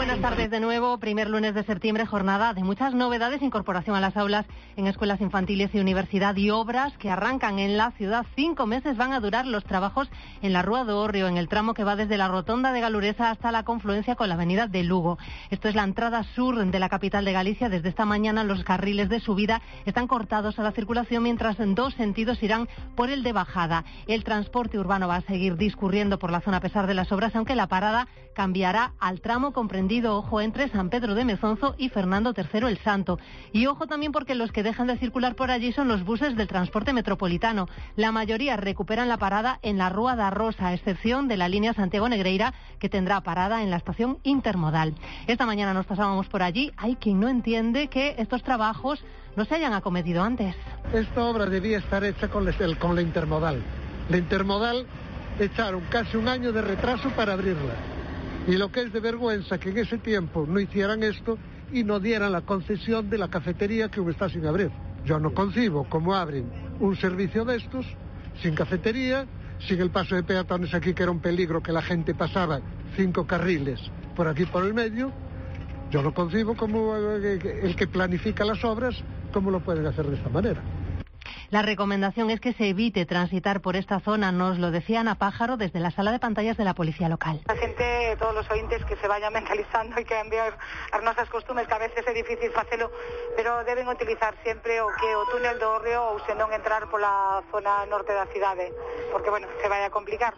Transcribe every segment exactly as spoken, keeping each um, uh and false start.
buenas tardes de nuevo. Primer lunes de septiembre, jornada de muchas novedades, incorporación a las aulas en escuelas infantiles y universidad y obras que arrancan en la ciudad. Cinco meses van a durar los trabajos en la Rúa do Hórreo, en el tramo que va desde la rotonda de Galuresa hasta la confluencia con la avenida de Lugo. Esto es la entrada sur de la capital de Galicia. Desde esta mañana los carriles de subida están cortados a la circulación, mientras en dos sentidos irán por el de bajada. El transporte urbano va a seguir discurriendo por la zona a pesar de las obras, aunque la parada cambiará al tramo comprendido, ojo, entre San Pedro de Mezonzo y Fernando tercero el Santo. Y ojo también porque los que dejan de circular por allí son los buses del transporte metropolitano. La mayoría recuperan la parada en la Rúa da Rosa, a excepción de la línea Santiago-Negreira, que tendrá parada en la estación intermodal. Esta mañana nos pasábamos por allí. Hay quien no entiende que estos trabajos no se hayan acometido antes. Esta obra debía estar hecha con la, con la intermodal. La intermodal echaron casi un año de retraso para abrirla. Y lo que es de vergüenza que en ese tiempo no hicieran esto y no dieran la concesión de la cafetería que aún está sin abrir. Yo no concibo cómo abren un servicio de estos sin cafetería, sin el paso de peatones aquí, que era un peligro, que la gente pasaba cinco carriles por aquí por el medio. Yo no concibo cómo el que planifica las obras, cómo lo pueden hacer de esta manera. La recomendación es que se evite transitar por esta zona, nos lo decía Ana Pájaro desde la sala de pantallas de la policía local. La gente, todos los oyentes, que se vayan mentalizando y que cambiar as nosas costumes, que a veces é difícil facelo, pero deben utilizar sempre o que o túnel do Hórreo ou se non entrar pola zona norte da cidade, porque, bueno, se vai a complicar.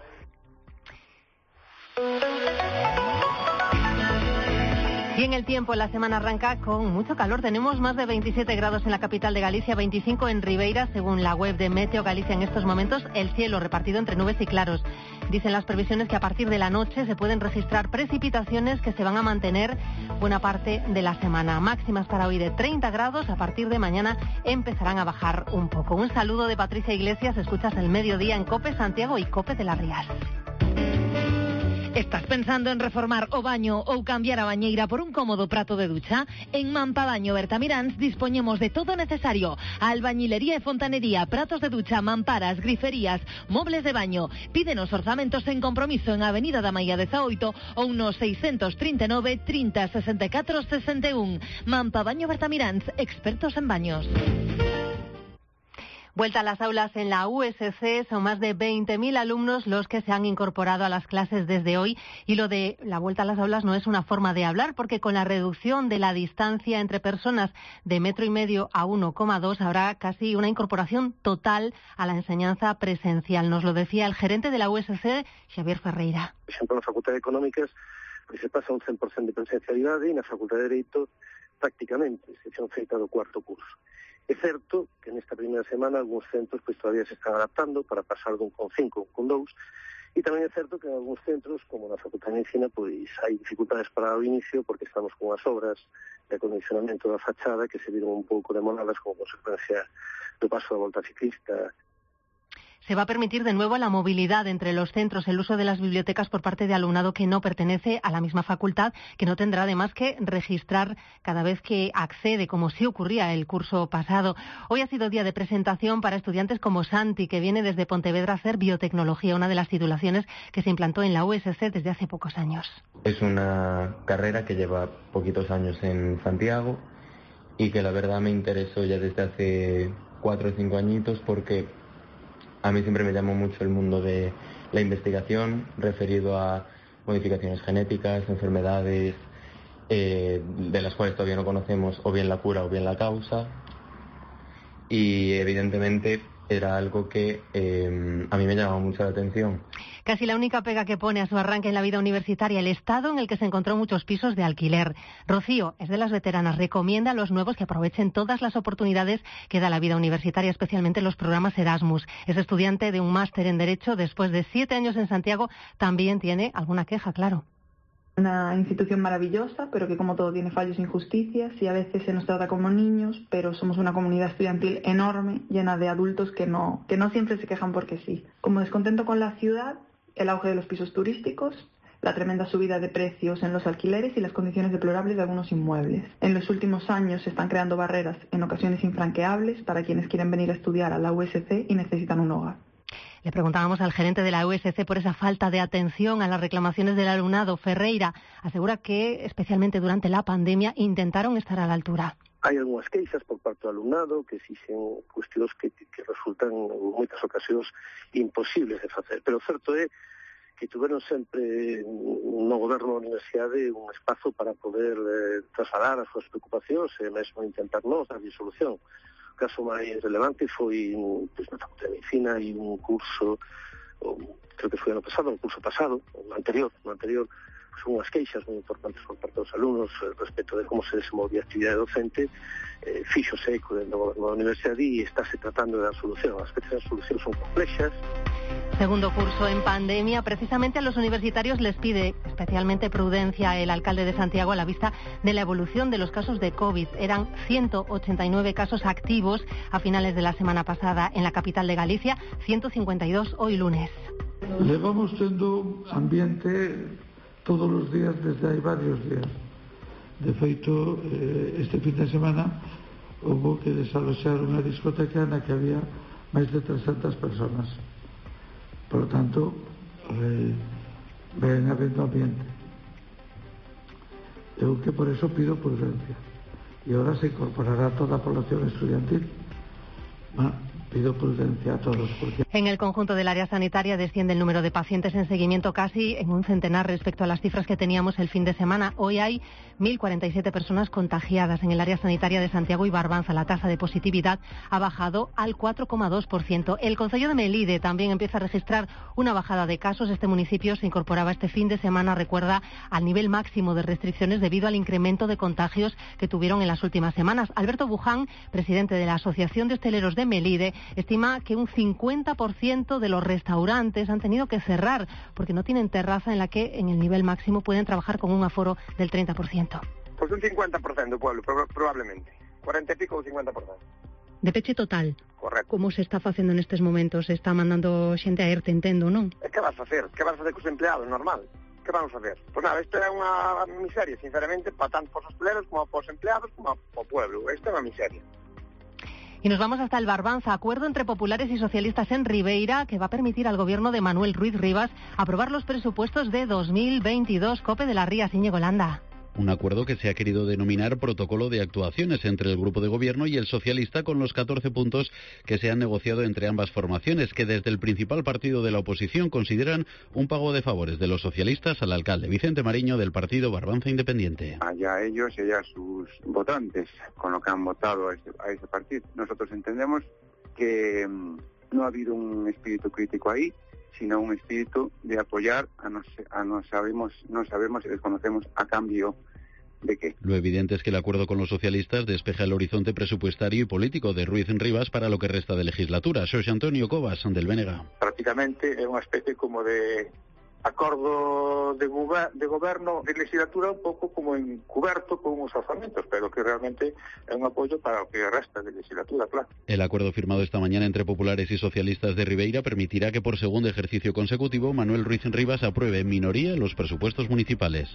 Y en el tiempo, la semana arranca con mucho calor. Tenemos más de veintisiete grados en la capital de Galicia, veinticinco en Ribeira, según la web de Meteo Galicia. En estos momentos, el cielo repartido entre nubes y claros. Dicen las previsiones que a partir de la noche se pueden registrar precipitaciones que se van a mantener buena parte de la semana. Máximas para hoy de treinta grados. A partir de mañana empezarán a bajar un poco. Un saludo de Patricia Iglesias. Escuchas El Mediodía en COPE Santiago y COPE de la Rial. ¿Estás pensando en reformar o baño ou cambiar a bañeira por un cómodo prato de ducha? En Mampabaño Bertamiráns dispoñemos de todo necesario: albañilería e fontanería, pratos de ducha, mamparas, griferías, mobles de baño. Pídenos orzamentos en compromiso en Avenida da Maía dezaoito ou no seiscentos trinta e nove, trinta, sesenta e catro, sesenta e un. Mampabaño Bertamiráns, expertos en baños. Vuelta a las aulas en la U S C, son más de veinte mil alumnos los que se han incorporado a las clases desde hoy, y lo de la vuelta a las aulas no es una forma de hablar, porque con la reducción de la distancia entre personas de metro y medio a uno coma dos habrá casi una incorporación total a la enseñanza presencial. Nos lo decía el gerente de la U S C, Xavier Ferreira. Por exemplo, na Facultade de Económicas pues, se pasa un cen por cento de presencialidade, e na Facultade de Dereito prácticamente, excepción feita do cuarto curso. É certo que nesta primeira semana algúns centros pues, todavía se están adaptando para pasar dun con cinco, con dous, e tamén é certo que en algúns centros, como na Facultade de Medicina, pois hai dificultades para o inicio porque estamos con as obras de acondicionamento da fachada que se viron un pouco demoradas como consecuencia do paso da volta ciclista. Se va a permitir de nuevo la movilidad entre los centros, el uso de las bibliotecas por parte de alumnado que no pertenece a la misma facultad, que no tendrá además que registrar cada vez que accede, como sí ocurría el curso pasado. Hoy ha sido día de presentación para estudiantes como Santi, que viene desde Pontevedra a hacer biotecnología, una de las titulaciones que se implantó en la U S C desde hace pocos años. Es una carrera que lleva poquitos años en Santiago y que la verdad me interesó ya desde hace cuatro o cinco añitos, porque a mí siempre me llamó mucho el mundo de la investigación referido a modificaciones genéticas, enfermedades eh, de las cuales todavía no conocemos o bien la cura o bien la causa, y evidentemente era algo que eh, a mí me llamaba mucho la atención. Casi la única pega que pone a su arranque en la vida universitaria, el estado en el que se encontró muchos pisos de alquiler. Rocío es de las veteranas, recomienda a los nuevos que aprovechen todas las oportunidades que da la vida universitaria, especialmente los programas Erasmus. Es estudiante de un máster en Derecho, después de siete años en Santiago, también tiene alguna queja, claro. Una institución maravillosa, pero que como todo tiene fallos e injusticias, y a veces se nos trata como niños, pero somos una comunidad estudiantil enorme, llena de adultos que no, que no siempre se quejan porque sí. Como descontento con la ciudad, el auge de los pisos turísticos, la tremenda subida de precios en los alquileres y las condiciones deplorables de algunos inmuebles. En los últimos años se están creando barreras, en ocasiones infranqueables, para quienes quieren venir a estudiar a la U S C y necesitan un hogar. Le preguntábamos al gerente de la U S C por esa falta de atención a las reclamaciones del alumnado. Ferreira asegura que, especialmente durante la pandemia, intentaron estar a la altura. Hai algunhas queixas por parte do alumnado que exixen cuestións que, que resultan en moitas ocasións imposibles de facer. Pero o certo é que tuveron sempre no goberno da universidade un espazo para poder eh, trasladar as súas preocupacións e mesmo intentar nós dar solución. O caso máis relevante foi pues, na Facultade de Medicina e un curso, o, creo que foi ano pasado, un curso pasado, o anterior, o anterior, son unhas queixas moi importantes por parte dos alumnos respecto de como se desenvolvía a actividade docente, eh, fixose eco dentro do goberno da universidade e estáse tratando de dar solución. As veces as solucións son complexas. Segundo curso en pandemia, precisamente a los universitarios les pide especialmente prudencia el alcalde de Santiago a la vista de la evolución de los casos de COVID. Eran ciento ochenta y nueve casos activos a finales de la semana pasada en la capital de Galicia, ciento cincuenta y dos hoy lunes. Levamos tendo ambiente todos os días desde hai varios días. De feito, eh, este fin de semana houve que desaloxar unha discoteca na que había máis de trescentas personas. Por lo tanto, eh, ven habendo ambiente. Eu que por eso pido prudencia. E ahora se incorporará toda a población estudiantil. Ah, pido prudencia a todos. Porque... En el conjunto del área sanitaria desciende el número de pacientes en seguimiento casi en un centenar respecto a las cifras que teníamos el fin de semana. Hoy hay mil cuarenta y siete personas contagiadas en el área sanitaria de Santiago y Barbanza. La tasa de positividad ha bajado al cuatro coma dos por ciento. El concello de Melide también empieza a registrar una bajada de casos. Este municipio se incorporaba este fin de semana, recuerda, al nivel máximo de restricciones debido al incremento de contagios que tuvieron en las últimas semanas. Alberto Buján, presidente de la Asociación de Hosteleros de Melide, estima que un cincuenta por ciento de los restaurantes han tenido que cerrar porque no tienen terraza en la que en el nivel máximo pueden trabajar con un aforo del treinta por ciento. Pues un cincuenta por ciento, pueblo, probablemente. cuarenta y pico o cincuenta por ciento. De peche total. Correcto. Como se está facendo nestes momentos? Se está mandando xente a ERTE, entendo, non? E que vas a facer? Que vas a facer cos empleados, normal? Que vamos a facer? Pois nada, isto é unha miseria, sinceramente, para tanto os hosteleros como para os empleados como para o pueblo. Isto é unha miseria. Y nos vamos hasta el Barbanza. Acuerdo entre populares y socialistas en Ribeira que va a permitir al gobierno de Manuel Ruiz Rivas aprobar los presupuestos de dos mil veintidós. Cope de las Rías, Íñigo Landa. Un acuerdo que se ha querido denominar protocolo de actuaciones entre el grupo de gobierno y el socialista, con los catorce puntos que se han negociado entre ambas formaciones, que desde el principal partido de la oposición consideran un pago de favores de los socialistas al alcalde Vicente Mariño del partido Barbanza Independiente. Allá ellos y allá sus votantes con lo que han votado a ese, a ese partido. Nosotros entendemos que mmm, no ha habido un espíritu crítico ahí, sino un espíritu de apoyar a no, a no sabemos no sabemos y desconocemos a cambio de qué. Lo evidente es que el acuerdo con los socialistas despeja el horizonte presupuestario y político de Ruiz Rivas para lo que resta de legislatura. Xosé Antonio Cobas, del B N G. Prácticamente é unha especie como de acordo de, gober de goberno de legislatura, un pouco como encuberto con os orzamentos, pero que realmente é un apoio para o que resta de legislatura, claro. El acuerdo firmado esta mañana entre populares y socialistas de Ribeira permitirá que por segundo ejercicio consecutivo Manuel Ruiz Rivas apruebe en minoría los presupuestos municipales.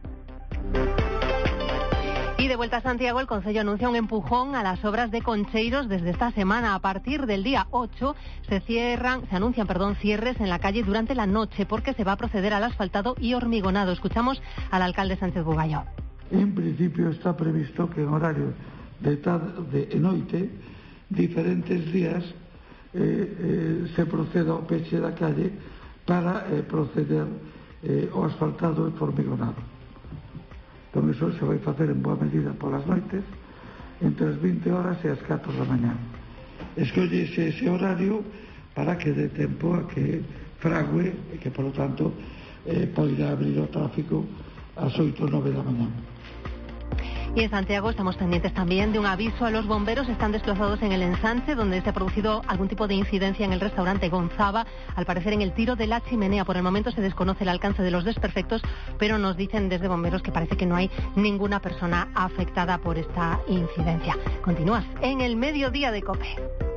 Y de vuelta a Santiago, el Concello anuncia un empujón a las obras de Concheiros desde esta semana. A partir del día ocho se cierran, se anuncian, perdón, cierres en la calle durante la noche porque se va a proceder al asfaltado y hormigonado. Escuchamos al alcalde Sánchez Bugallo. En principio está previsto que en horario de tarde e noite, diferentes días, eh, eh, se proceda ao peche da calle para eh, proceder eh, ao asfaltado e hormigonado. Entón, iso se vai facer en boa medida polas noites, entre as vinte horas e as catro da mañá. Escollese ese horario para que dé tempo a que frague e que, por lo tanto, eh, poida abrir o tráfico ás oito ou nove da mañá. Y en Santiago estamos pendientes también de un aviso a los bomberos. Están desplazados en el ensanche donde se ha producido algún tipo de incidencia en el restaurante Gonzaba, al parecer en el tiro de la chimenea. Por el momento se desconoce el alcance de los desperfectos, pero nos dicen desde bomberos que parece que no hay ninguna persona afectada por esta incidencia. Continúas en el mediodía de COPE.